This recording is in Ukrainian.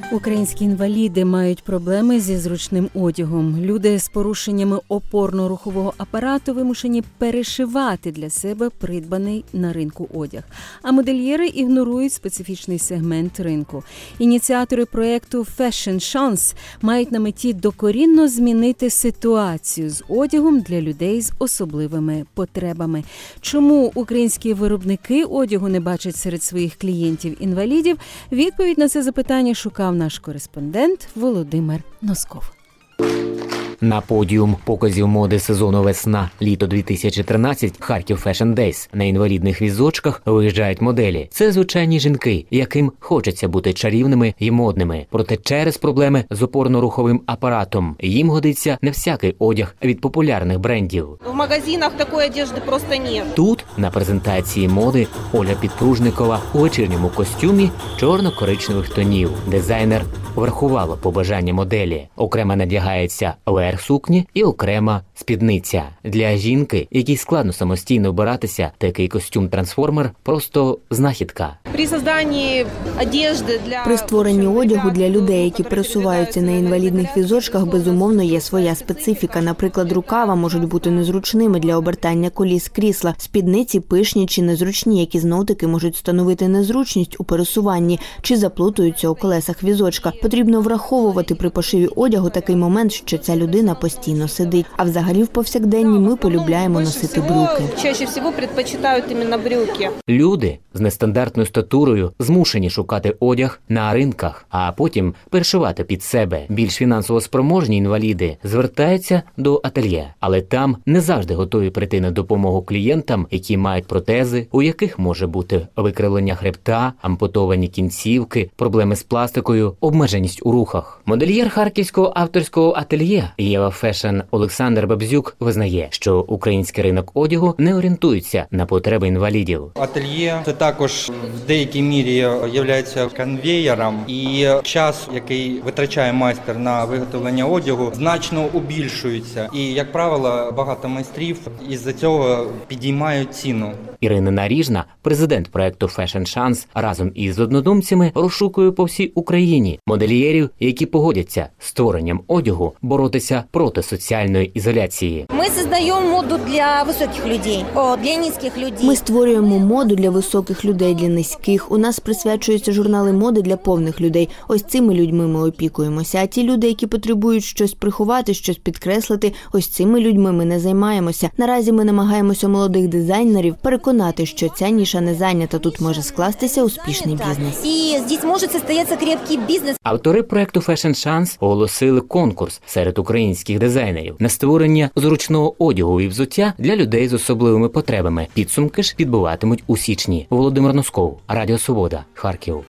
Українські інваліди мають проблеми зі зручним одягом. Люди з порушеннями опорно-рухового апарату вимушені перешивати для себе придбаний на ринку одяг. А модельєри ігнорують специфічний сегмент ринку. Ініціатори проєкту Fashion Chance мають на меті докорінно змінити ситуацію з одягом для людей з особливими потребами. Чому українські виробники одягу не бачать серед своїх клієнтів-інвалідів? Відповідь на це запитання шукав наш кореспондент Володимир Носков. На подіум показів моди сезону весна-літо 2013 Харків Fashion Days на інвалідних візочках виїжджають моделі. Це звичайні жінки, яким хочеться бути чарівними і модними. Проте через проблеми з опорно-руховим апаратом їм годиться не всякий одяг від популярних брендів. В магазинах такої одежди просто нет. Тут, на презентації моди, Оля Підпружникова у вечірньому костюмі чорно-коричневих тонів. Дизайнер врахувала побажання моделі. Окремо надягається верх сукні і окрема спідниця. Для жінки, якій складно самостійно вбиратися, такий костюм-трансформер – просто знахідка. При створенні одягу для людей, які пересуваються на інвалідних візочках, безумовно є своя специфіка. Наприклад, рукава можуть бути незручними для обертання коліс крісла, спідниці пишні чи незручні, які знов-таки можуть становити незручність у пересуванні чи заплутуються у колесах візочка. Потрібно враховувати при пошиві одягу такий момент, що ця людина постійно сидить. А взагалі в повсякденні ми полюбляємо носити брюки. Чаще всього предпочитають іменно брюки. Люди з нестандартною статурою змушені шукати одяг на ринках, а потім перешивати під себе. Більш фінансово спроможні інваліди звертаються до ательє, але там не завжди готові прийти на допомогу клієнтам, які мають протези, у яких може бути викривлення хребта, ампутовані кінцівки, проблеми з пластикою, обмеженість у рухах. Модельєр харківського авторського ательє Єва Фешн Олександр Бабзюк визнає, що український ринок одягу не орієнтується на потреби інвалідів. Ательє – це також в деякій мірі є конвеєром, і час, який витрачає майстер на виготовлення одягу, значно убільшується. І, як правило, багато майстрів із-за цього підіймають ціну. Ірина Наріжна, президент проєкту Fashion Chance, разом із однодумцями розшукує по всій Україні модельєрів, які погодяться з створенням одягу боротися проти соціальної ізоляції. Ми створюємо моду для високих людей, для низьких людей. Ми створюємо моду для високих людей, для низьких. У нас присвячуються журнали моди для повних людей. Ось цими людьми ми опікуємося. А ті люди, які потребують щось приховати, щось підкреслити, ось цими людьми ми не займаємося. Наразі ми намагаємося молодих дизайнерів переконати, що ця ніша не зайнята, тут може скластися успішний бізнес. І тут може состоятися крепкий бізнес. Автори проєкту Fashion Chance оголосили конкурс серед українських дизайнерів на створення зручного одягу і взуття для людей з особливими потребами. Підсумки ж підбиватимуть у січні. Володимир Носков, Радіо Свобода, Харків.